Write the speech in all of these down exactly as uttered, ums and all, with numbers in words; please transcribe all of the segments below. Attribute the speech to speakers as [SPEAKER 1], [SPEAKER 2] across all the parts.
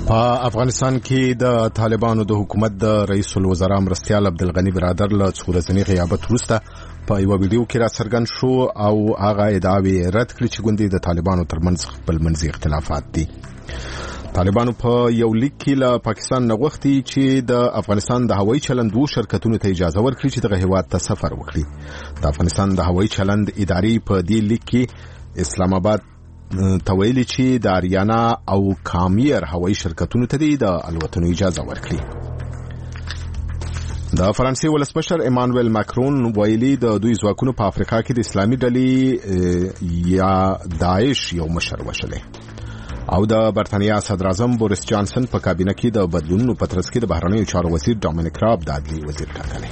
[SPEAKER 1] په افغانستان کې د طالبانو د حکومت د رئیس الوزرا مرستیال عبدالغنی برادر له څو ورځني غیابت وروسته په یو ویډیو کې را څرګند شو او هغه ادعاوې رد کړې چې ګوندې د طالبانو ترمنځ خپل منځي اختلافات دي. طالبانو په یو لیک کې له پاکستان نه غوښتي چې د افغانستان د هوایي چلند دوه شرکتونو ته اجازه ورکړي چې دغه هیواد ته سفر وکړي. د افغانستان د هوایي چلند ادارې په دې لیک کې اسلام آباد تویلی چې د اریانا او کامیر هوایي شرکتونو ته د الوتنو اجازه ورکړي. د فرانسې ولسمشر ایمانوئل ماکرون ویلي د دوی ځواکونو په افریقا کې د اسلامي ډلې یا داعش یو مشر وشلې او د برتانیا صدر اعظم بوریس جانسن په کابینه کې د بدلونونو په ترڅ کې د بهرنیو چارو وزیر ډومینیک راب د عدلیې وزیر ټاکلی.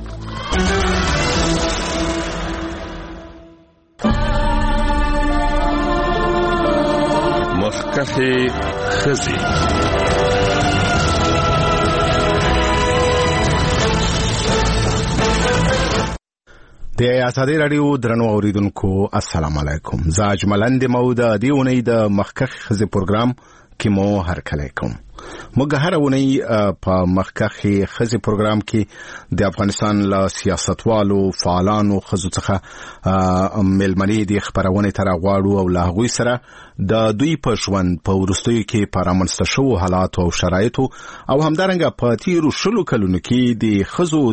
[SPEAKER 2] مخکښې ښځې
[SPEAKER 1] د ازادي راډیو درنو اوریدونکو السلام علیکم. زه اجملند مو د دې اونۍ د مخکښې ښځې پروګرام کې مو هرکلی کوم. موږ هر اونۍ په مخکښې ښځې پروګرام کې د افغانستان له سیاستوالو فعالانو ښځو څخه مېلمنې د خبرونې ته راغواړو او له هغوی سره د دوی په ژوند په وروستیو کې په رامنځته شوو حالاتو او شرایطو او همدارنګه په تیرو شلو کلونو کې د ښځو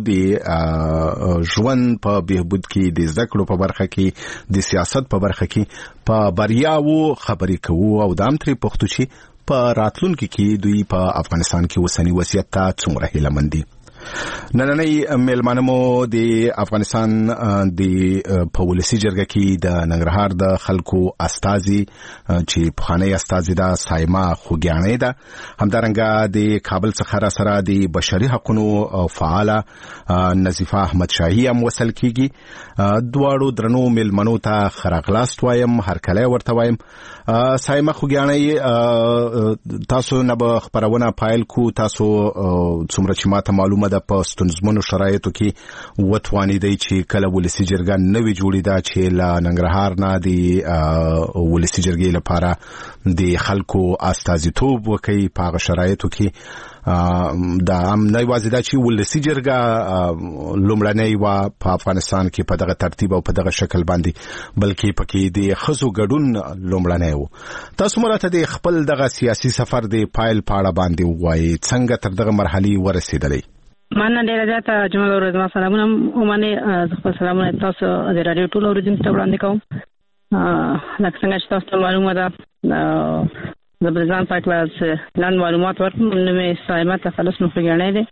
[SPEAKER 1] د ژوند په بهبود کې د زده کړو په برخه کې د سیاست په برخه کې په بریاوو خبرې کوو او د هم ترې پوښتو چې په راتلونکي کې دوی په افغانستان کې اوسنی وضعیت ته څومره هیلهمند دي. نننۍ مېلمانه مو د افغانستان د په ولسي جرګه کې د ننګرهار د خلکو استازي چې پخوانی استازي ده سایما خوګیانۍ ده، همدارنګه د کابل څخه را سره د بشري حقوقو فعاله نظیفه احمد شاهي هم وصل کیږي. دواړو درنو مېلمنو ته ښه راغلاست وایم، هرکلی ورته وایم. سایما خوګیانۍ، تاسو نه به خبرونه پایل کو، تاسو څومره چې ماته معلومه ده په ستونزمنو شرایطو کې وتوانیدئ چې کله ولسي جرګه نوې جوړې ده چې له ننګرهار نه د ولسي جرګې لپاره د خلکو استازیتوب وکړي په هغه شرایطو کې. دا هم نه یوازې دا چې ولسي جرګه لومړنۍ وه په افغانستان کې په دغه ترتیب او په دغه شکل باندې، بلکې پکې د ښځو ګډون لومړنی و. تاسو مراته د خپل دغه سیاسي سفر د پایل په اړه باندې ووایئ، څنګه تر دغه مرحلې ورسېدلی؟
[SPEAKER 3] مننه ډیره زیاته جمال ورځ ما سلامونه ومنه. خپل سلامونه تاسو د رادیو ټول اوریدونکو ته وړاندې کوم. لکه څنګه چې تاسو ته معلومه ده د بلځان په اړه لاندې معلومات ورکوم. نو مې سایما تخلص مخګیانې ده.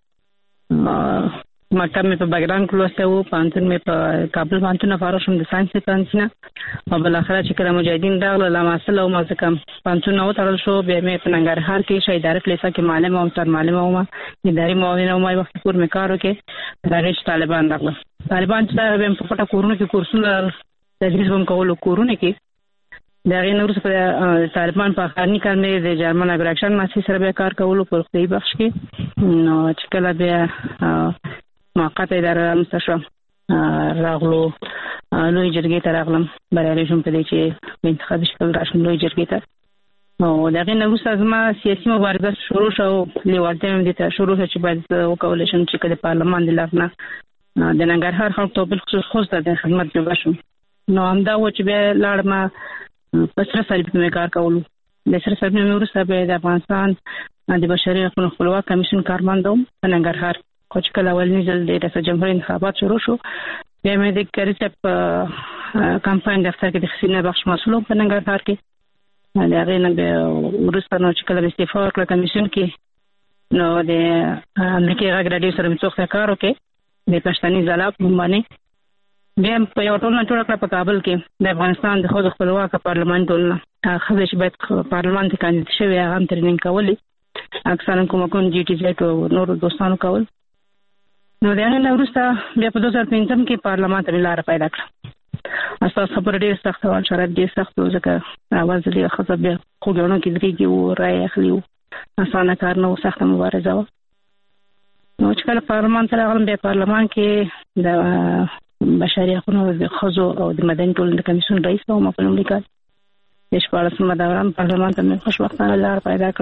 [SPEAKER 3] مکتب مې په بګرام کې لوسته وو، پانتون مې په کابل پانتون فارغ شوم د ساينس پانتون او بل اخر چې کله مجاهدین راغله لامصل او مازکم پانتون نو ترل شو. بیا مې په ننګرهار کې شهید اداره کلیسا کې معلم او تر معلم او اداري معاون او ما وخت کور مې کار وکړ. دا چې طالبان راغله طالبان چې به په پټه کورونه کې کورسونه تدریس هم کول کورونه کې دا غي نور څه طالبان په خارني کار مې د جرمن اګریکشن ماسي سره به کار کول په خپل بخش کې. نو چې کله بیا موقت اداره مستشفى راغلو لوی جرګې ته راغلم، بریالي شوم په دې چې په انتخابي شکل راشم لوی جرګې ته. نو د هغې نه وروسته زما سیاسي مبارزه شروع شوه او لیوالتیا مې دې ته شروع شوه چې باید وکولی شم چې که د پارلمان د لارې نه د ننګرهار خلکو ته بالخصوص خوست ته د خدمت جوړه شم. نو همدا و چې بیا لاړم په سره صلیب کې مې کار کولو. د سره صلیب نه مې وروسته بیا د افغانستان د بشري حقوقو خپلواک کمیسیون کارمند وم په ننګرهار. خو چې کله اولني ځل د ریاست جمهوریت انتخابات شروع شو، بیا مې د کریسپ کمپاین دفتر کې د خزینه بخش مسؤل په ننګرهار کې. د هغې نه بیا وروسته نو چې کله مې استعفا وکړه کمیسیون کې، نو د امریکې غږ راډیو سره مې څو وخته کار وکړ د پښتني ځلا په نوم باندې. بیا په یوه ټولنه جوړه کړه په کابل کې د افغانستان د ښځو خپلواکه پارلمان ټولنه. ښځې چې باید پارلمان ته کاندید شوې هغه هم ترېننګ کولې، اکثرا کومکونه جي ټي زیټ او نورو دوستانو کول. نو د هغې نه وروسته بیا په دوه زره پنځم کې پارلمان ته مې لاره پیدا کړه. ستاسو خبره ډېر سخته وه، شرایط ډېر سخت و، ځکه اول ځل یې ښځه بیا خوږیاڼو کې درېږي وو، رایې اخلي وو، اسانه کار نه و، سخته مبارزه وه. نو چې کله پارلمان ته راغلم، بیا پارلمان کې د بشري حقوقو د ښځو او د مدني ټولنې د کمیسیون رئیس وم په لومړي کال. د شپاړسمه دوره پارلمان ته مې خوشبختانه لاره پیدا کړه.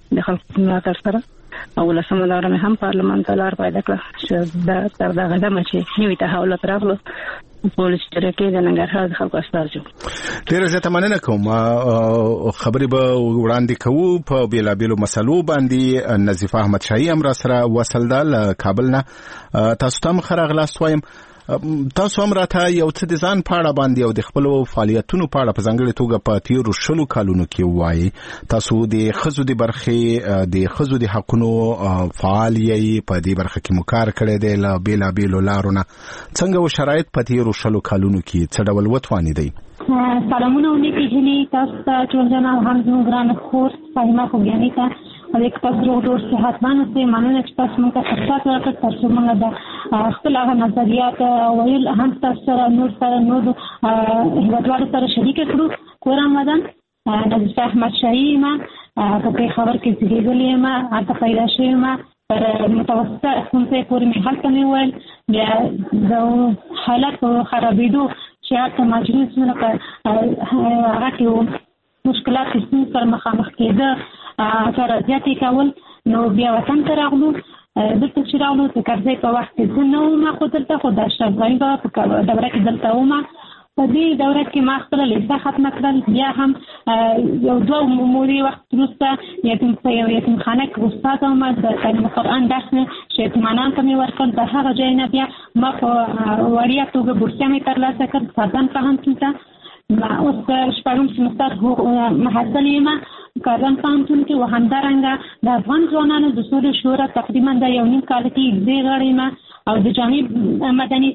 [SPEAKER 3] د خلکو ملاتړ سره او لسمه دوره مې هم پارلمان ته لار پیدا کړه چې دا تر دغه دمه چې نوي تحولات راغلو پولیس ټرکې د ننګرهار د خلکو استازو.
[SPEAKER 1] ډیره زیاته مننه کوم. خبرې به وړاندې کوو په بیلابیلو مسلو باندې. نظیفه احمد شاهي هم را سره وصل ده له کابل نه. تاسو ته مخ راغلاست وایم. تاسو هم راته یو څه د ځان په اړه باندې او د خپلو فعالیتونو په اړه په ځانګړې توګه په تیرو شلو کلونو کې وایي. تاسو د ښځو د برخې د ښځو د حقونو فعال یې، په دې برخه کې مو کار کړی دی له بېلابېلو لارو نه. څنګه و شرایط په تیرو شلو کلونو کې څه ډول وتوانېدئ؟
[SPEAKER 4] سلامونه ونیکي هیلې تاسو ته ټول جنا هم زموږ ګرانه خور فهیمه خوږیاني ته او یک تاسو ډېر ډېر صحتمند اوسئ. مننه چې تاسو موږ ته فرصت راکړ تر څو موږ د خپل هغه نظریات ویل هم تاسو سره نور سره نور هیوادوالو سره شریک کړو. کور آمدن نظیفه احمد شاهي ما په پېښور کې زیږېدلې یم، هلته پیدا شوې یم. پر متوسطه ښوونځي پورې مې هلته مې ویل. بیا د حالت په خرابېدو چې هلته مجلس مې لکه هغه کې مشکلات ستونزې سره مخامخ کېده سره زیاتې کول. نو بیا وطن ته راغلو. دلته چې راغلو د کرزي په وخت کې زه نه وم خو دلته خو د اشرف غني په دوره کې دلته وم. په دې دوره کې ما خپله لیسه ختمه کړل. بیا هم یو دوه مودې وخت وروسته یتیم په یو یتیمخانه کې استاده وم د تعلیم قرآن درس مې چې یتیمانانو ته مې ورکړل. د هغه ځای نه بیا ما په وړیا توګه بورسیه مې ترلاسه کړ سردان پوهنتون ته. اوس شپږم سمستر محصل یم کارګن پوهنتون کې. و همدارنګه د افغان ځوانانو د سولې شورا تقریبا د یو نیم کال کې زه غړی یم او د جامع مدني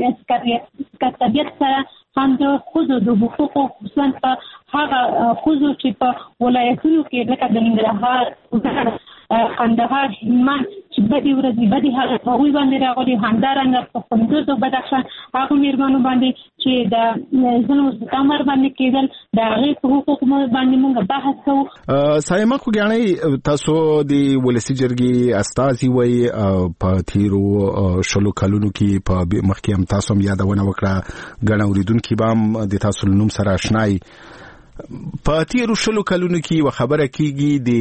[SPEAKER 4] سکرتریت سره هم د ښځو د حقوقو خصوصا په هغه ښځو چې په ولایتونو کې لکه د ننګرهار، کندهار، هلمند چې بدې ورځې بدې حالت هغوی باندې راغلي. همدارنګه په کندوز او بدخشان هغو مېرمنو باندې چې د ظلم او ستم ورباندې کېدل د هغې په حقوقو باندې موږ بحث کوو.
[SPEAKER 1] صایمه خوږیاڼۍ، تاسو د ولسي جرګې استازي وئ. په تیرو شلو کلونو کې په مخکې هم تاسو هم یادونه وکړه، ګڼه اورېدونکي به هم د تاسو له نوم سره اشنایي. په تیرو شلو کلونو کې یوه خبره کېږي د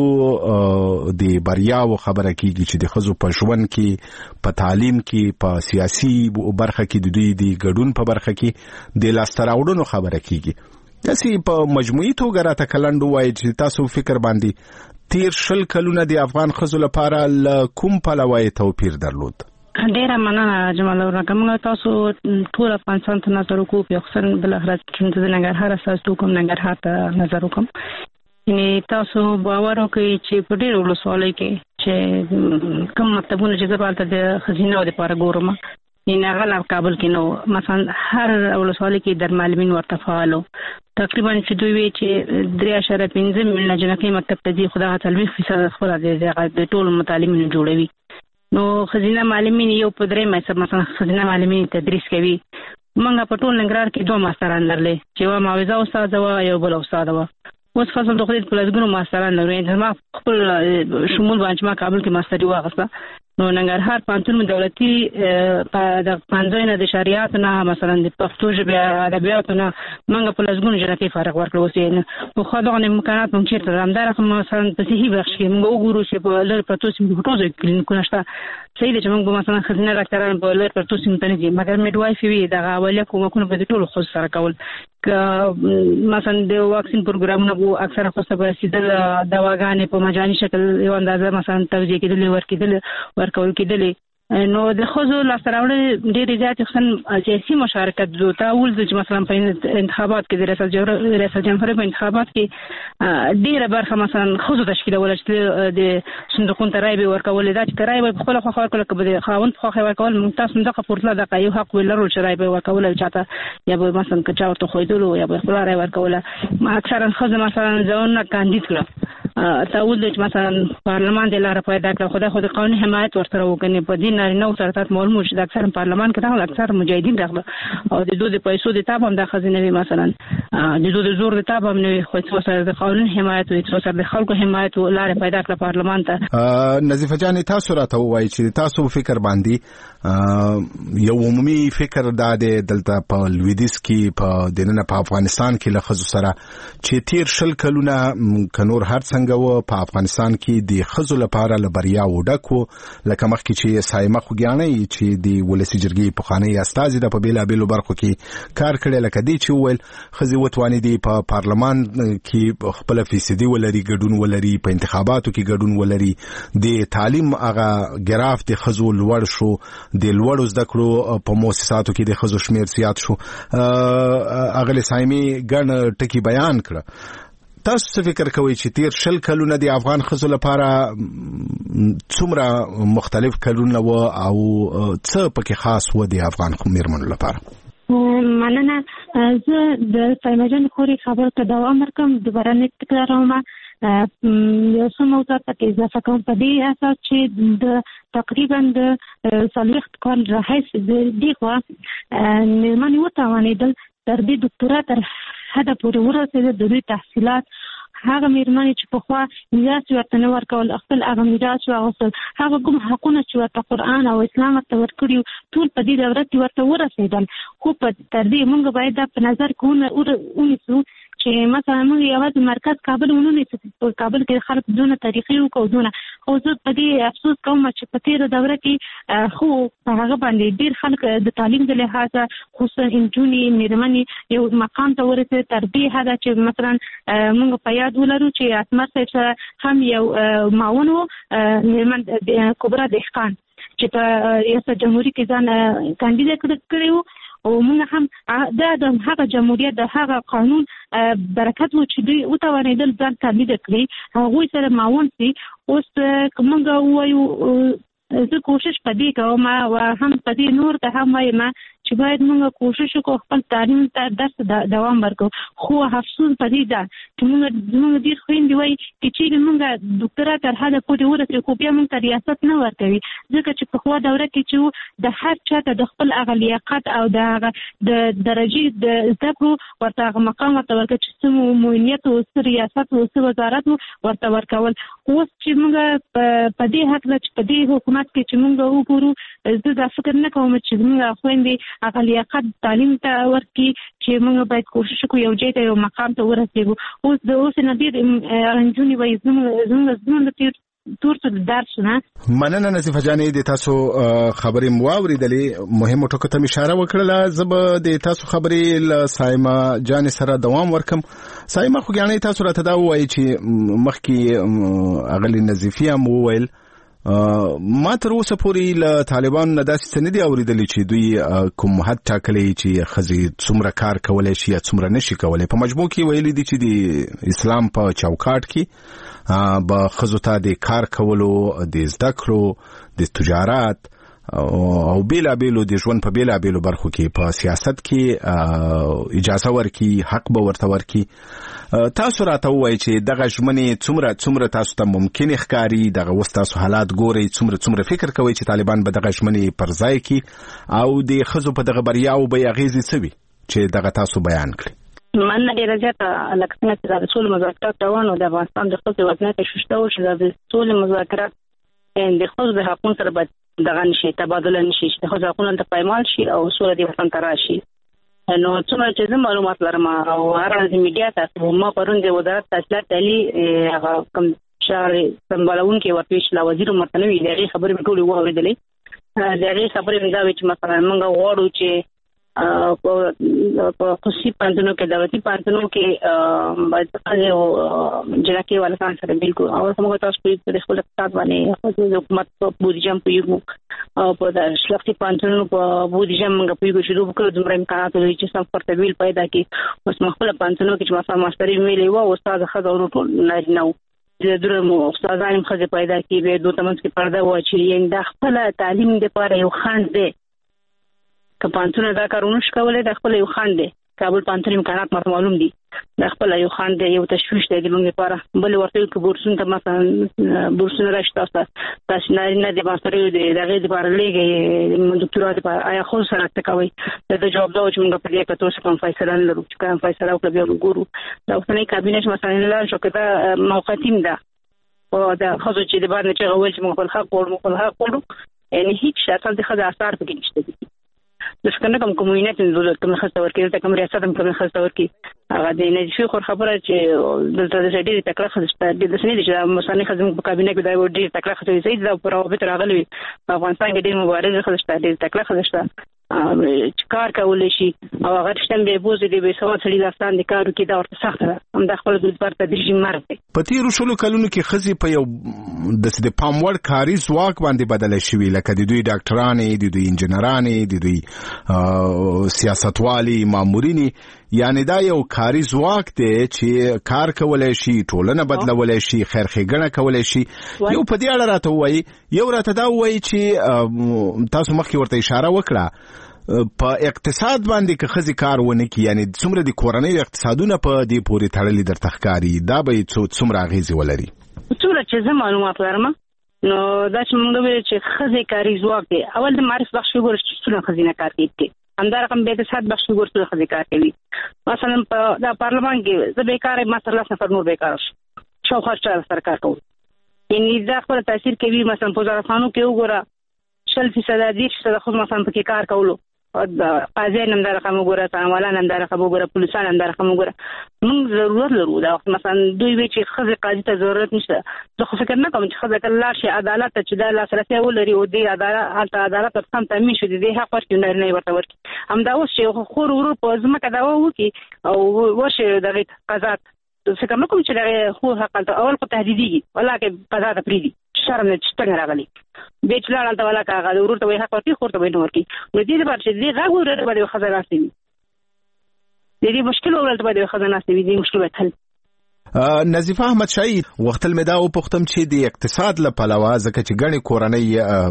[SPEAKER 1] ښځو د بریاو خبره کېږي چې د ښځو په ژوند کې، په تعلیم کې، په سیاسي برخه کې د دوی د ګډون په برخه کې د لاسته راوړنو خبره کېږي. داسې په مجموعي توګه راته کلنډ ووایي چې تاسو فکر باندې تیر شل کلونه د افغان ښځو لپاره له کوم پلوه یې توپیر درلود؟
[SPEAKER 3] ډیره مننه جمال الله. کوم تاسو ټول افغانستان ته نظر وکړو، په خصوصا بل اخرت چې د ننګرهار اساس کوم ننګرهار ته نظر وکم. یعنی تاسو باور وکړئ چې په ډیرو ولسوالیو کې چې کوم مکتبونه چې زبالته د خزینه د پاره ګورم یعنی هغه کابل کې نو مثلا هر ولسوالۍ کې در معلمین ورته فعالو. تقریبا چې دوی وی چې درې اشاره پنځه میلیونه جنکۍ مکتب ته ځي، خو دغه څلوېښت فیصده خپله د ټولو متعلمینو جوړوي. نو خزینه معلمین یو په درې مېسه مثلا خزینه معلمین تدریس کوي. موږ په ټول ننګرهار کې دوه ماستران لرلې چې یوه معاوضه استاده وه، یو بله استاده وه. اوس فصل د خدای په لسګونو ماستران لرو. زما خپل شمول باندې ما کابل کې ماستري واخیسته. نو ننګرهار پوهنتون دولتي د پوهنځیو نه د شریعت نه مثلا د پښتو ژبې ادبیاتو نه موږ په لسګونو جنکۍ فارغ ورکړو. اوس پخوا دغه امکانات موږ چېرته ده؟ همدارقم مثلا په صحي بخش کې موږ وګورو چې په لرې پرتو سیمو کې په ټول ځای کې کلینیکونه شته. صحیح ده چې موږ به مثلا ښځینه ډاکټران په لرې پرتو سیمو ته نه ځي، مګر میډوایفي وي دغه اولیه کومکونه به د ټولو ښځو سره کول. که مثلا د واکسین پروګرامونه به اکثره ښځو به رسېدل، دواګانې په مجاني شکل یو اندازه مثلا توزیع کېدلې ورکېدلې ورکول کېدلې. نو د ښځو لاسته راوړنې ډېرې زیاتې خصوصا سیاسي مشارکت زو ته ولزه چې مثلا په انتخابات کې د ریاست جمهوریت په انتخابات کې ډېره برخه مثلا ښځو تشکیلوله چې د صندوقونو ته رایې به یې ورکولې. دا چې که رایې به یې په خپله خوښه ورکوله، که به د خاوند په خوښه یې ورکول، موږ تاسو هم دغه پورتله دغه یو حق به لرو چې رایې به یې ورکوله چا ته، یا به مثلا که چا ورته ښویدلو یا به یې خپله رایې ورکوله. اکثرا ښځو مثلا ځانونه کاندید کړه. تاول چې مثلا پارلمان د لاره پیدا کړ، خدای خو د قانون حمایت ورسره وکړي. په دې نارینه او سرطات معلومه چې د اکثر پارلمان کې راغله اکثر مجاهدین راغله او د دوی د پیسو د تاب هم د خزینه وي، مثلا د دوی د زور د تاب هم نه وي، خو څو سره د قانون حمایت وي، څو سره د خلکو حمایت لاره پیدا کړ پارلمان ته.
[SPEAKER 1] نظیفه جان، تاسو راته وایي چې تاسو فکر باندې یو عمومي فکر دا دی دلته په لویدیځ کې په دننه په افغانستان کې له ښځو سره چې تیر شل کلونه که نور هر څنګه څنګه و په افغانستان کې د ښځو لپاره له بریاوو ډک و لکه مخکې چې سایمه خوږیاڼۍ چې د ولسي جرګې پخوانۍ استازې ده په بېلابېلو برخو کې کار کړی لکه دې چې وویل ښځې وتوانېدې په پارلمان کې خپله فیصدي ولري ګډون ولري په انتخاباتو کې ګډون ولري د تعلیم هغه ګراف د ښځو لوړ شو د لوړو زده کړو په مؤسساتو کې د ښځو شمېر زیات شو اغلې سایمې ګڼ ټکي بیان کړه تاسو څه فکر کوئ چې تیر شل کلونه د افغان ښځو لپاره څومره مختلف کلونه و او څه پکې خاص و د افغان میرمنو لپاره
[SPEAKER 4] مننه زه د سایمجان خوري خبر ته دوام ورکوم دوباره نه تکراروم یو څه موضوعات پکې اضافه کوم په دې اساس چې د تقریبا د څلوېښت کال راهیسې د دې خوا میرمنې وتوانېدل تر دې ډاکټرا تر حده پورې ورسېده د دوی تحصیلات هغه میرمنې چې پخوا میراث ورته نه ورکول خپل هغه میراث واغوستل هغه کوم حقونه چې ورته قرآن او اسلام ورته ورکړي ټول په دې دوره کې ورته ورسېدل خو په تر دې موږ باید دا په نظر کې ونیسو چې مثلا موږ یوازې مرکز کابل ونیسو په کابل کې خلک دونه تاریخي وکړو دونه خو زه په دې افسوس کوم چې په تېره دوره کې خو په هغه باندې ډېر خلک د تعلیم د لحاظه خصوصا نجونې میرمنې یو مقام ته ورسېدې تر دې حده چې مثلا موږ په یاد ولرو چې اسمر صاحب سره هم یو معاون و میرمن کبرا دهقان چې په ریاست جمهوریت کې ځان کاندیدټ کړی و او موږ هم دا د هغه جمهوریت د هغه قانون برکت و چې دوی وتوانېدل ځان کاندیدټ کړي هغوی سره معاون سي اوس موږ وایو زه کوشش په دې کوم او هم په دې نور ته هم وایم چې باید موږ کوشش وکړو خپل تعلیم ته درس دوام ورکړو خو افسوس په دې ده چې موږ موږ ډېر خویندې وایي چې چېرې موږ ډاکټرا تر حده پورې ورسېږو خو بیا موږ ته ریاست نه ورکوي ځکه چې پخوا دوره کې چې د هر چا ته د خپل هغه لیاقت او د هغه د درجې د زده کړو ورته هغه مقام ورته ورکړه چې څه معاونیت او څه ریاست او څه وزارت ورته ورکول اوس چې موږ په دې هکله چې په دې حکومت کې چې موږ وګورو زه دا فکر نه کوم چې موږ خویندې هغه لیاقت تعلیم ته ورکړي چې موږ باید کوشش وکړو یو ځای ته یو مقام ته ورسېږو اوس د اوس نه ډېر نجونې وایي زموږ زموږ زموږ تیر تورته درس نه
[SPEAKER 1] مننه نظیفه جانې د تاسو خبرې مو واورېدلې مهمو ټکو ته اشاره وکړله زه به د تاسو خبرې له سایمه جانې سره دوام ورکم سایمه خوږیاڼۍ تاسو راته دا ووایي چې مخکې اغلې نظیفي هم وویل ما تر اوسه پورې له طالبانو نه داسې څه نه دي اورېدلي چې دوی کوم حد ټاکلی چې ښځې څومره کار کولی شي یا څومره نشي کولی په مجموع کې ویلي دي چې د اسلام په چوکاټ کې به ښځو ته د کار کولو د زده کړو د تجارت او بیلابیلو د ژوند په بیلابیلو برخو کې په سیاست کې اجازه ورکي حق به ورته ورکي تاسو راته ووایئ چې دغه ژمنې څومره څومره تاسو ته ممکن ښکاري دغه اوس تاسو حالات ګورئ څومره څومره فکر کوئ چې طالبان به دغه ژمنې پر ځای کړي او د ښځو په دغه بریاو به یې اغېزې څه وي چې دغه تاسو بیان کړي
[SPEAKER 3] مننه ډېره زیاته لکه څنګه چې د سولې مذاکرات روان و د افغانستان د ښځو وضعیت کې شته و چې د سولې مذاکرات د ښځو د حقونو سره باید دغه نشي تبادله نشي چې د ښځو حقونه ته پایمال شي او سوله دې وطن ته راشي نو څومره چې زه معلومات لرم او هر ورځ میډیا ته ما پرون د وزارت تحصیلات علي هغه کوم شهر سمبالونکي ورته چې لا وزیر مرتنوي د هغې خبرې مې ټولې واورېدلې د هغې خبرې مې دا وې چې مثلا موږ غواړو چې په خصوصي پوهنتونونو کې دولتي پوهنتونونو کې باید ښځې او جنکۍ والکان سره بالکل او موږ تاسو په خپل اقتصاد باندې د حکومت په بودیجه هم پوهېږو او په د شخصي پوهنتونونو په بودیجه هم موږ پوهېږو چې دوی وکړو دومره امکانات لري چې سم پرتبیل پیدا کړي اوس موږ خپله پوهنتونونو کې چې مثلا ماسټري ویلې وه استاد ښځه ورو ټول نارینه وو د درو استادان هم ښځې پیدا کړي بیا دوی ته منځ کې پرده واچوي یعنې دا خپله تعلیم دپاره یو خنډ دی که پوهنتونونه دا کار ونه شي کولی دا خپله یو خنډ دی کابل پوهنتون امکانات ماته معلوم دي دا خپله یو خنډ دی یو تشویش دی د موږ لپاره بلې ورته ویل که بورسونو ته مثلا بورسونه راشي تاسو ته تاسو نارینه د ماسټریو د هغې دپاره لېږئ د دکتورا دپاره آیا ښځو سره څه کوئ د ده جواب دا و چې موږ په دې کې تر اوسه کوم فیصله نه لرو چې کوم فیصله وکړه بیا وګورو د اوسنۍ کابینه چې مثلا لاړ شو که دا موقتي ده او د ښځو چې د بار نه چغه ویل چې موږ خپل حق غواړو موږ خپل حق غواړو یعنې هېڅ شی اصل د ښځې اثار پکې نشته دي د څنګه کوم کومینټ د دولت کوم خستور کې د کوم ریاست کوم خستور کې هغه د نجفي خور خبره چې دلته د ډېری تکړه خسته د سنې چې مثلا خزم په کابینه کې د ډېری تکړه خسته زید د پروابط راغلی په افغانستان کې ډېر مبارز خسته ډېر تکړه خسته چې کار کولای شي او هغه شتم به بوزي د به سواد سړي داستان د کارو کې دا ورته سخت ده هم د خپل د پر تدریجي مرګ دی.
[SPEAKER 1] په تیرو شلو کلونو کې خزي په یو د سد پاموړ کاري ځواک باندې بدل شوی لکه د دوی ډاکټرانې د دوی انجنیرانې د دوی سیاستوالي مامورینی یعنی دا یو کاري ځواک دی چې کار کولای شي ټولنه بدلولای شي خیر ښېګڼه کولای شي. یو په دې اړه راته وایي یو راته دا وایي چې تاسو مخکې ورته اشاره وکړه په اقتصاد باندې که خزي کار ونه کی یعنی څومره د کورنۍ اقتصادونه په دې پورې تړلې در تخکاری دا به څومره غیزي ولري.
[SPEAKER 3] څومره چې زه معلومات لرم نو دا چې موږ وایو چې خزي کاري ځواک دی اول د معرف بخش وګورئ چې څونه خزینه کار کوي همدا رقم به اقتصاد بخش وګورئ چې خزي کار کوي مثلا په د پارلمان کې زه بیکاره مثلا نفر نور بیکاره شو خرچه سرکار کوي یعنی دا خپل تاثیر کوي مثلا په وزارتخانو کې وګوره شل فیصد دې چې خو مثلا په کار کولو او قاضي نن دا رقم وګوره تعاملان نن دا رقم وګوره پولیسان نن دا رقم وګوره موږ ضرورت لرو دا وخت مثلا دوی وی چې خزي قاضي ته ضرورت نشته زه خو فکر نه کوم چې خزي کله شي عدالت چې د لاسرسي ولري او د عدالت عدالت ته هم تامین شي د حق ورکړي نه نه ورته ورکړي هم دا اوس چې خور ورو په ځمکه دا وکی او وشه دغه قضات څه کوم کوم چې خو حق ته اول په تهدیدي ولکه قضا ته پریدي شرم نه چټنګ راغلي به چې لاړ ته ولا کاغه ورته وای حق ورته خورته وای نور کی نو دې لپاره چې دې غاغ ورته باندې خزانه سي دې مشکل ورته باندې خزانه سي دې مشکل وته.
[SPEAKER 1] نظیفه احمد شاهی وختل مې دا او پختم چې د اقتصاد له پلوه ځکه چې غني کورنۍ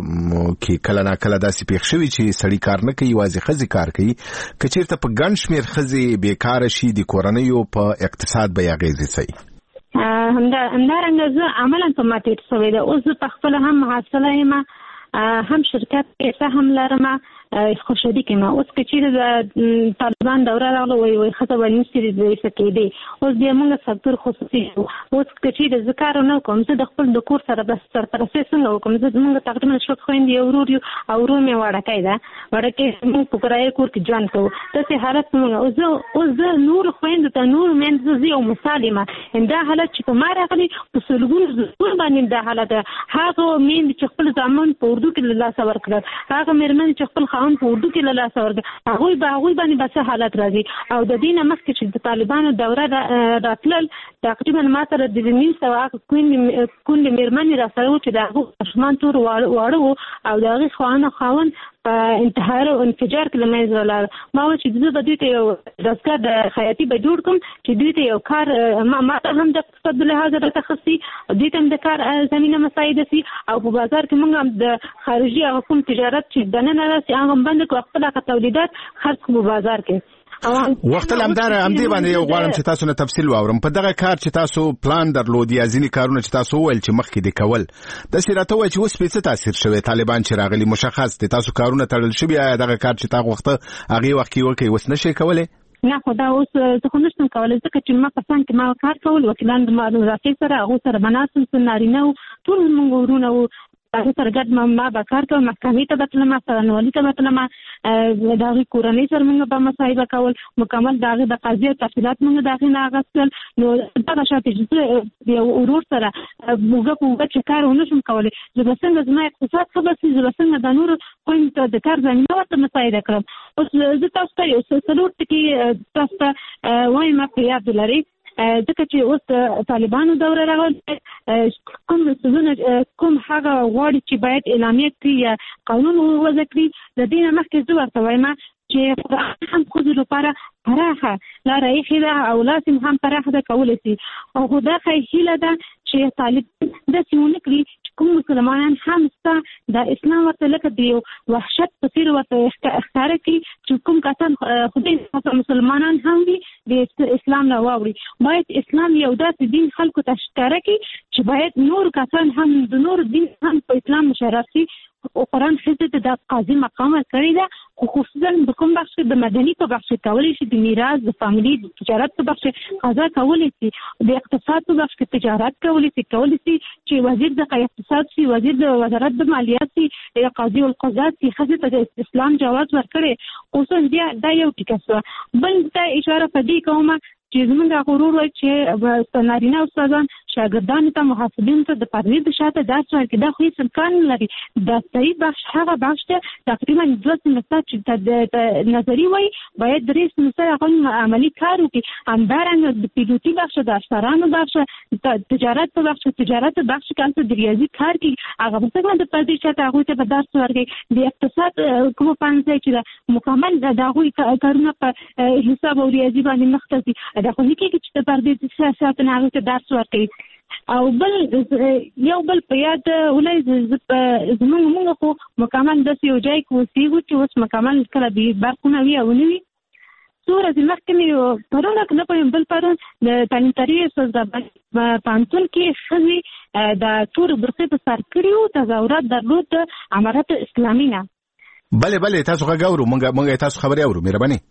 [SPEAKER 1] کې کله نه کله داسې پیښ شوی چې سړی کار نه کوي واځي خزي کار کوي کچیرته په ګڼ شمیر خزي بیکار شي د کورنۍ په اقتصاد به یغیزي سي
[SPEAKER 4] همدا همدارنګه زه عملاً په ماتې شوې ده اوس په خپل هم حاصله یم هم شرکت کې سهم لرم خوشحالي کې ما اوس کې چې د طالبان دوره راغله وای وای خطه باندې ستړي دي سکیدي اوس د موږ سکتور خصوصي اوس کې چې د ذکر نه کوم زه د خپل د کور سره بس تر پرسه څنګه وکم زه موږ تقریبا شو خويندې اورور یو اورو مې وړکای دا وړکې موږ په کرای کور کې ځان کوو داسې حالت موږ اوس اوس زه نور خويند ته نور مې زه یو مسالمه ان دا حالت چې په ما راغلي په سلګون زور باندې دا حالت هغه مين چې خپل ځامن په اردو کې له لاس ورکړ هغه مېرمن چې خپل ان په اردو کې له لاس ورکړ هغه به هغه باندې بس حالت راځي او د دینه مخکې چې د طالبانو دوره راتلل تقریبا ما سره د نیم سوه کونډې کونډې مېرمنې را سره و چې د هغه شمان تور واړه او د هغې خوانه خاون په انتحار او انفجار کې له منځه ولاړ ما وویل چې زه به دوی ته یو دستګاه د خیاطي به جوړ کړم چې دوی ته یو کار ما ما ته هم د اقتصاد له لحاظه راته خصي دوی ته هم د کار زمینه مساعده سي او په بازار کې موږ هم د خارجي هغه کوم تجارت چې دننه راسي هغه بند کړو خپل تولیدات خرڅ کړو په بازار کې
[SPEAKER 1] وخت لمدار هم دی باندې یو غواړم چې تاسو نه تفصیل واورم په دغه کار چې تاسو پلان درلود یا ځینې کارونه چې تاسو ول چې مخکې دی کول د سیراته وای چې اوس په څه تاثیر شوی طالبان چې راغلي مشخص دي تاسو کارونه تړل شوی یا دغه کار چې تاسو وخت هغه وخت کې وکي وس نشي کولای
[SPEAKER 4] نه خو دا اوس زه خو نشم کولای ځکه چې ما په څنګه کې ما کار کول وکیلان د معلوماتي سره هغه سره بناسم سنارینه ټول موږ ورونه هغه سره ګډ ما به کار کوم محکمې ته بتلم سرنوالي ته بتلم د هغې کورنۍ سره موږ به مصاحبه کول مکمل د هغې د قضیې تفصیلات موږ د هغې نه اخیستل نو دغه شاته چې زه یو ورور سره اوږه په اوږه چې کار ونه شم کولی زه به څنګه زما اقتصاد ښه به سي زه به څنګه د نورو خویندو ته د کار زمینه ورته مساعده کړم اوس زه تاسو ته یو څلور ټکي تاسو ته وایم په یاد ولرئ ځکه چې اوس طالبانو دوره راغله کوم څه کوم هغه غواړي چې باید اعلامیه کړي یا قانون وضع کړي د دې نه مخکې زه ورته وایم چې هم ښځو لپاره پراخه لاره ایښې ده او لازم هم پراخه ده کولی شي او خو دا هیله ده چې طالب داسې ونه کړي چې کوم مسلمانان هم ستا د اسلام ورته لکه د یو وحشت په څېر ورته ښکاره کړي چې کوم کسان خدای مسلمانان هم وي د اسلام نه واوړي باید اسلام یو داسې دین خلکو ته ښکاره کړي چې باید نور کسان هم د نور دین هم په اسلام مشرف شي قرآن ښځې ته د قاضي مقام ورکړی ده، خو خصوصا په کوم بخش کې د مدني په بخش کې کولی شي، د میراث، د فاملي، د تجارت په بخش کې قضا کولی شي، د اقتصاد په بخش کې تجارت کولی شي، کولی شي چې وزیر د اقتصاد شي، وزیر د وزارت د مالیات شي، قاضي القضات شي. ښځې ته د اسلام جواز ورکړی. خصوصا بیا دا یو ټیکه شوه. بل ته اشاره په دې کومه چې زمونږ غرور وایي چې نارینه استادان شاګردانو ته محافظینو ته د پردې د شاته درس ورکړي، دا خو هېڅ امکان نه لري. دا صحیح بخش هغه بخش دی تقریبا دوه سمستر چې نظري وایي باید درې سمستر هغه عملي کار وکړي. همدارنګه د پیلوټي بخش، د افسرانو بخش، تجارت په بخش تجارت په بخش کې هلته د ریاضي کار کوي، هغه به څنګه د پردې شاته هغوی ته به درس ورکړي. د اقتصاد کومه پانځه چې ده مکمل د هغوی کارونه په حساب او ریاضي باندې مخ ته ځي، دا خو نه کېږي چې د پردې سیاست نه هغوی ته درس ورکوي. او بل یو بل په یاد ولای زمونږ مونږ خو مکمل داسې یو ځای کې اوسېږو چې اوس مکمل کله بې برقونه وي او نه وي. څو ورځې مخکې مې پرون که نه پوهېم بل پرون د تعلیم تربیې استاد په پوهنتون کې ښځې د تورې برقې په سر کړي وو، تظاهرات درلود د امارت اسلامي نه.
[SPEAKER 1] بلې بلې تاسو غږ اورو، مونږ تاسو خبرې اورو. مهرباني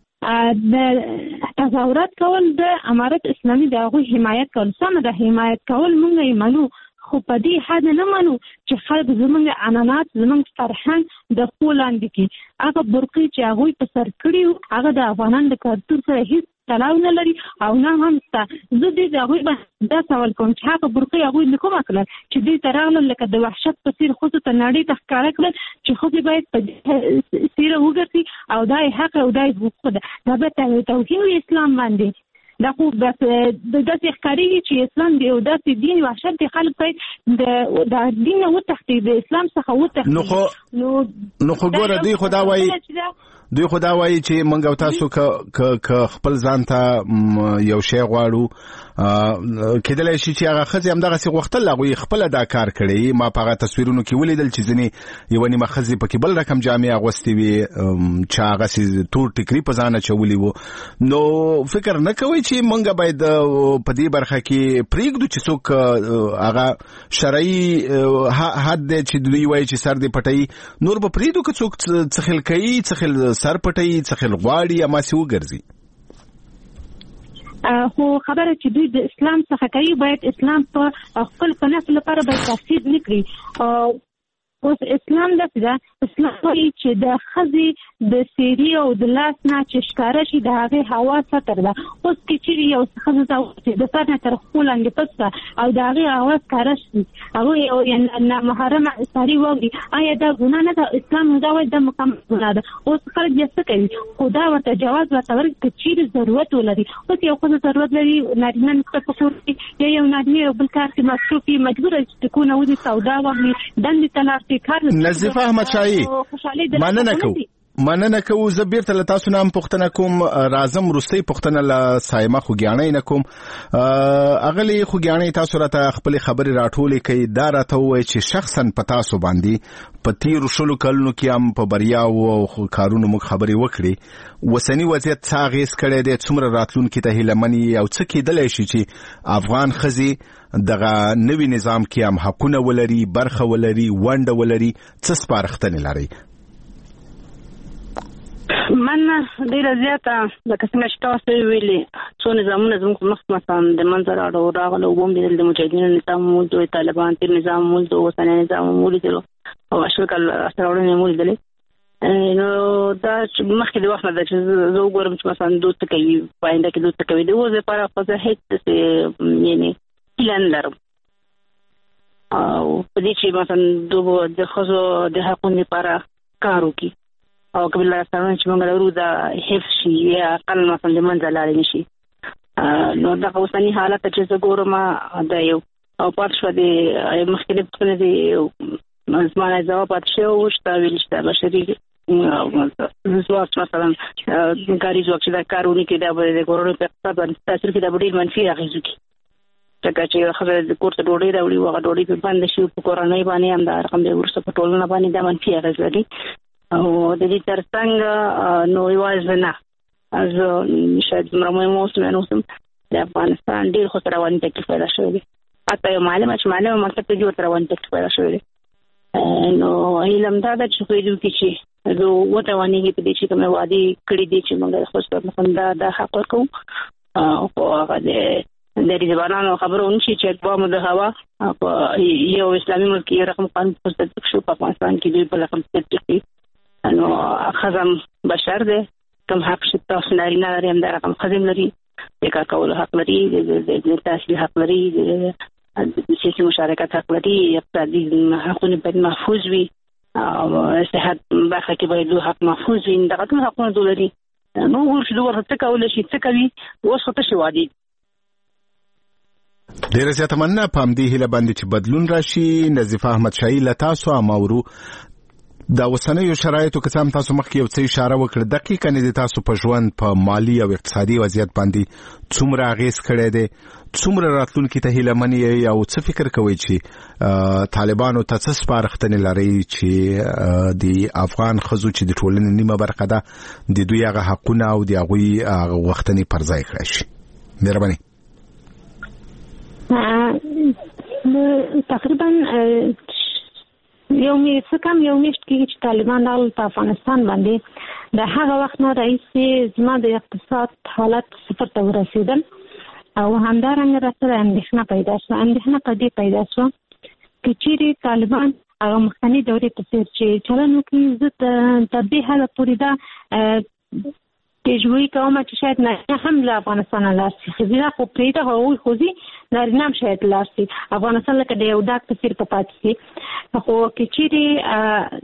[SPEAKER 4] د تظاهرات کول د امارت اسلامي د هغوی حمایت کول سمه ده، حمایت کول مونږ یې منو، خو په دې حد نه منو چې خلک زمونږ عنعنات زمونږ فرهنګ د خپلو لاندې کړي. هغه برقې چې هغوی په سر کړي وو هغه د افغانانو د کلتور سره هېڅ تړاو نه لري او نه هم شته. زه دې د هغوی باندې دا سوال کوم چې هغه برقې هغوی له کومه کړل چې دوی ته راغلل لکه د وحشت په څېر ښځو ته نړۍ ته ښکاره کړل چې ښځې باید په دې څېره وګرځي او دا یې حق او دا یې حقوق ده. دا به توهین وي اسلام باندې. دا خو بس د داسې ښکارېږي چې اسلام د یو داسې دین وحشت دی، خلک باید د دین نه وتښتي، د اسلام څخه وتښتي.
[SPEAKER 1] نو خو نو خو ګوره دوی خو دا وایي دوی خو دا وایي چې موږ او تاسو که خپل ځان ته یو شی غواړو کېدلی شي چې هغه ښځې همدغسې غوښتل هغوی خپله دا کار کړی. ما په هغه تصویرونو کې ولیدل چې ځینې یوه نیمه ښځې پکې بل رقم جامې اغوستې وي چې هغسې تور ټیکري په ځان اچولي وو. نو فکر نه کوئ چې موږ باید په دې برخه کې پرېږدو چې څوک هغه شرعي حد دی چې دوی وایي چې سر دې پټوي، نور به پرېږدو که څوک څه خل کوي، څه خل سر پټوي، څه خل غواړي اماسې وګرځي.
[SPEAKER 4] خو خبره چې دوی د اسلام څخه کوي باید اسلام په خپل په نفع لپاره باید تفسیر نه کړي. اوس اسلام داسې ده، اسلام وایي چې د ښځې د سیري او د لاس نه چې ښکاره شي د هغې هوا ستر ده. اوس که چېرې یو ښځه ته د سر نه تر پښو لاندې پټ کړه او د هغې هوا ښکاره شي، هغوی نامحرمه ساري واوري، آیا دا ګناه نه ده؟ اسلام دا وایي دا مکمل ګناه ده. اوس خلک بیا څه کوي؟ خو دا ورته جواز ورته ورکړي که چېرې ضرورت ولري. اوس یو ښځه ضرورت لري، نارینه نسته په کور کې یا یو نارینه یو بل کار کې مصروف وي، مجبوره چې ټکونه وځي، سودا واخلي، دندې ته لاړ شي.
[SPEAKER 1] نظیفه احمد شاهي مننه کوو مننه کوو. زه بیرته له تاسو نه هم پوښتنه کوم، راځم وروستۍ پوښتنه له صایمه خوږیاڼۍ نه کوم. اغلې خوږیاڼۍ تاسو راته خپلې خبرې راټولې کوي، دا راته ووایي چې شخصا په تاسو باندې په تېرو شلو کلونو کې هم په بریاو او کارونو موږ خبرې وکړې، اوسني وضعیت څه اغېز کړی دی، څومره راتلونکي ته هیله منې او څه کېدلی شي چې افغان ښځې دغه نوي نظام کې هم حقونه ولري، برخه ولري، ونډه ولري، څه سپارښتنې لرئ؟
[SPEAKER 3] من ډېره زیاته لکه څنګه چې تاسو ویلې څو نظامونه زموږ په مخ مثلا د منځه راغلو راغلو وبم لیدل، د مجاهدینو نظام مو ولیدلو، طالبان تېر نظام مو ولیدلو، اوسنی نظام مو ولیدلو او اشرک الاسراړونه مو ولیدلې. نو دا چې مخکې د وخت نه ده چې زه وګورم چې مثلا دوی څه کوي، په آینده کې دوی څه کوي. د اوس لپاره خو زه هېڅ داسې یعنې هیله نه لرم او په دې چې مثلا دوی د ښځو د حقونو لپاره کار وکړي او قبل راستانونه چې موږ لرو دا حفظ شي یا اقل مثلا د منځه لاړې نه شي. نو دغه اوسني حالت چې زه ګورم دا یو او پاتې شوه د مخکې پوښتنې د زما نه ځواب پاتې شوی و چې دا ویل چې دا بشري ځواک مثلا کاري ځواک چې دا کار ونه کړي دا به د کورونو په اقتصاد باندې تاثیر کړي، دا به ډېر منفي اغېز وکړي. ځکه چې ښځه د کور ته ډوډۍ راوړي او هغه ډوډۍ پرې بنده شي په کورنۍ باندې هم دا رقم دی، وروسته په ټولنه باندې دا منفي اغېز لري. او د دې تر څنګ نو یوازې نه زه شاید دومره مهم اوسم یا نه اوسم د افغانستان ډېر خو رواني تکلیف پیدا شوی دی. حتی یو معلمه چې معلمه مکتب ته ځي ورته رواني تکلیف پیدا شوی دی. نو علم دا د چوکیدو کې چې نو وټوانیږي په دې چې کوم وادي کړی دي چې موږ خو څه مخنده د حق ورکو او هغه د د ځوانانو خبرونه چې په مده هوا په یو اسلامي ملک کې رقم قانون په تصدیق شو په افغانستان کې دوی په رقم تصدیق نو خزم بشر ده کوم حق شته تاسو نارینه لري هم دا رقم خزم لري د کار کولو حق لري د تحصیل حق لري د سیاسي مشارکت حق لري اقتصادي حقوق باید محفوظ وي او صحت برخه کې باید حق محفوظ وي دا ټول حقونه دولري نو ورته ورته کول شي څه کوي اوس څه شي وادي
[SPEAKER 1] ډیره زیاته مننه په همدې هیله باندې چې بدلون راشي. نظیفه احمد شاهی له تاسو اماورو دا اوسنیو شرایطو که څه تاسو مخکې یو څه اشاره وکړه دقیقاً د تاسو په ژوند په مالی او اقتصادي وضعیت باندې څومره اغیز کړی دی څومره راتلونکي ته هیله من یې او څه فکر کوئ چې طالبانو ته څه سپارښتنې لري چې د افغان ښځو چې د ټولنې نیمه برخه ده د دوی هغه حقونه او د هغوی غوښتنې پر ځای کړی شي. مهرباني.
[SPEAKER 4] تقریبا یو می څه کم یو میاشت کې چې طالبان راغلل په افغانستان باندې د هغه وخت نه راهیسې زما د اقتصاد حالت صفر ته ورسېدل او همدارنګه راسره اندېښنه پیدا شوه اندېښنه په دې پیدا شوه چې چیرې طالبان هغه مخکني دورې په څېر چې چلن وکړي زه تر دې حده پورې دا تجوی کوم چې شاید نه هم له افغانستان لاړ شي خزینه خو پرېږده هغوی خو ځي نارینه هم شاید لاړ شي افغانستان لکه د یو ډاک په څېر په پاتې شي خو که چیرې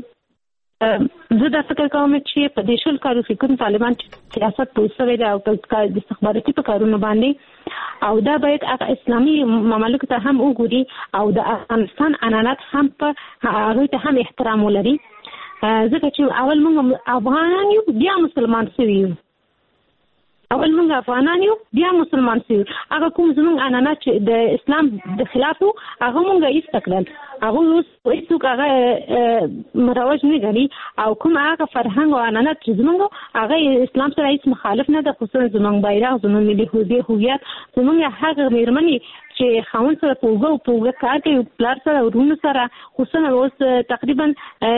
[SPEAKER 4] زه دا فکر کوم چې په دې شل کالو کې کوم طالبان چې سیاست پوه شوی دی او د استخباراتي په کارونو باندې او دا باید اسلامي ممالکو ته هم وګوري او د افغانستان عنعنات هم په هغوی ته هم احترام ولري ځکه چې اول موږ افغانان یو بیا مسلمان شوي یو اول موږ افغانان یو بیا مسلمان شوي هغه کوم زموږ عنعنات چې د اسلام د خلاف وو هغه موږ ایسته کړل هغه اوس هېڅوک هغه مروج نه ګڼي او کوم هغه فرهنګ او عنعنات چې زموږ هغه اسلام سره هېڅ مخالف نه ده خصوصا زموږ بیرغ زموږ ملي هویت زموږ هغه مېرمنې چې خاوند سره په اوږه په اوږه کار کوي پلار سره ورونو سره خصوصا اوس تقریبا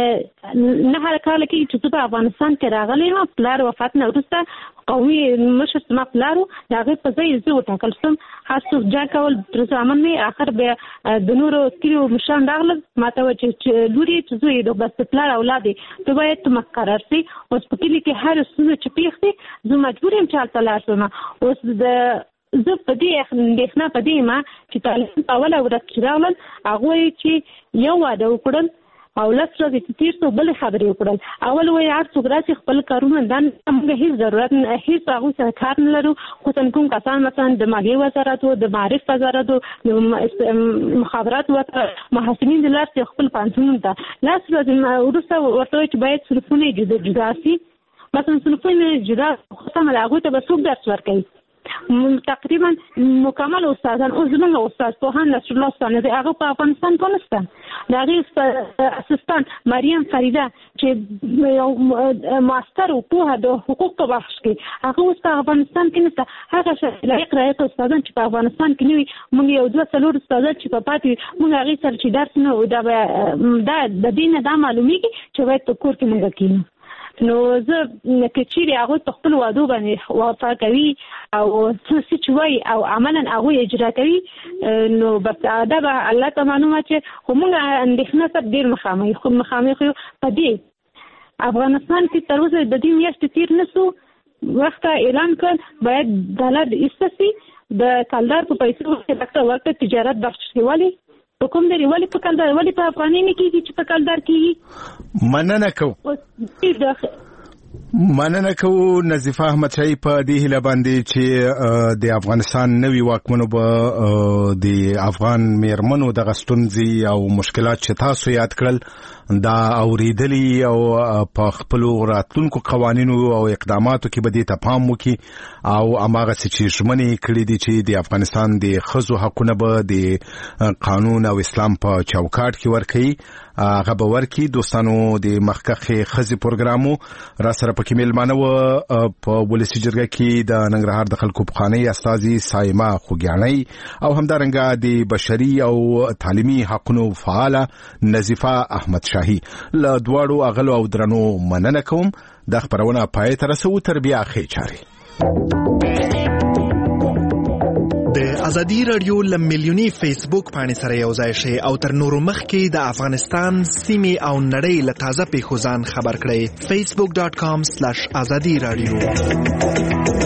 [SPEAKER 4] نه هر کال کې چې په افغانستان کې راغلی یم پلار وفات نه وروسته قومي مشر زما پلار و د هغې په ځای زه وټاکل شوم هر څوک جنګ کول تر زامن مې اخر بیا د نورو کلیو مشران راغلل ما ته وویل چې لور یې چې زوی یې بس د پلار اولاد یې ته باید ته مقرر شي اوس په کلي کې هر ستونزه چې پېښ شي زه مجبور یم چې هلته لاړ شم اوس د زه په دې اندېښنه په دې یم چې طالبان په اوله ورځ چې راغلل هغوی چې یو واده وکړل او لس ورځې چې تېر شو بلې خبرې وکړل اول وایي هر څوک راشي خپل کارونه دا موږ هېڅ ضرورت هېڅ هغوی سره کار نه لرو خصوصا کوم کسان مثلا د مالیې وزارت و د معارف وزارت و د مخابرات وزارت محصلین د لاړ شي خپل پوهنتونونو ته لس ورځې وروسته ورته وایي چې باید صنفونه یې جدا شي مثلا صنفونه جدا خصوصا هغوی ته به څوک درس ورکوي تقریبا مکمل استادان او زمونږ استاد پوهان نصر الله استاد هغه په افغانستان کې نشته د هغې اسسټانټ مریم فریده چې ماستر او پوهه د حقوق په بخش کې هغه اوس په افغانستان کې نشته هغه لایق رایق استادان چې په افغانستان کې نه وي موږ یو دوه څلور استادان چې په پاتې موږ هغې سره چې درس نه دا د دې نه دا معلومیږي چې باید په کور کې موږ کینو نو زه که چیرې هغوی په خپل وعدو باندې وفا کوي او څه چې وایي او عملا هغوی اجرا کوي نو بس دا به الله ته معلومه چې خو موږ اندېښنه سره ډېر مخامخ خو مخامخ یو په دې افغانستان کې تر اوسه د دې میاشتې تېر نه شو وخته اعلان کړ باید ډالر ایسته شي د کلدار په پیسو کې ډاکټر ورته تجارت بخش شي ولې په کوم دی ولې په کلدار ولې په افغاني نه کېږي چې په کلدار کېږي
[SPEAKER 1] مننه کوم مننه کوو نظیفه احمد شاهی په دې هیله باندې چې د افغانستان نوي واکمنو به د افغان میرمنو دغه ستونزې او مشکلات چې تاسو یاد کړل دا اوریدلی او په خپلو راتلونکو قوانینو او اقداماتو کې به دې ته پام وکړي او هماغسې چې ژمنې کړي دي چې د افغانستان د ښځو حقونه به د قانون او اسلام په چوکاټ کې ورکوي هغه به ورکړي. دوستانو د مخکښې ښځې پروګرامو را سره په پکې میلمانه و په ولسی جرګه کې د ننګرهار د خلکو پخوانی استاذي سایما خوګیاڼۍ او همدارنګه د بشري او تعلیمي حقوقو فعاله نظیفه احمد شاهي له دواړو اغلو او درنو مننه کوم. د خبرونه پای ته رسو تر بیا خې چاري.
[SPEAKER 5] د ازادي رادیو لملیونی فیسبوک باندې سره یو ځای شي او تر نورو مخکې د افغانستان سیمې او نړۍ له تازه پیښو ځان خبر کړئ. facebook dot com slash azadi radio